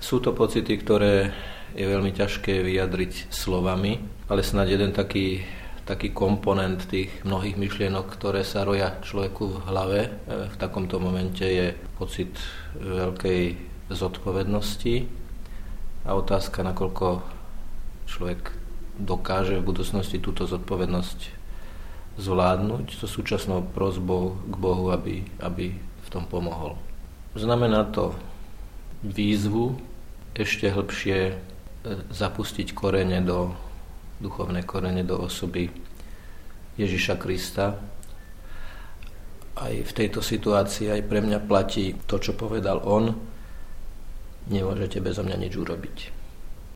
Sú to pocity, ktoré je veľmi ťažké vyjadriť slovami, ale snáď jeden taký komponent tých mnohých myšlienok, ktoré sa roja človeku v hlave v takomto momente, je pocit veľkej zodpovednosti a otázka, nakoľko človek dokáže v budúcnosti túto zodpovednosť zvládnuť so súčasnou prosbou k Bohu, aby v tom pomohol. Znamená to výzvu ešte hlbšie zapustiť duchovné korene do osoby Ježiša Krista. Aj v tejto situácii aj pre mňa platí to, čo povedal on: nemôžete bezo mňa nič urobiť.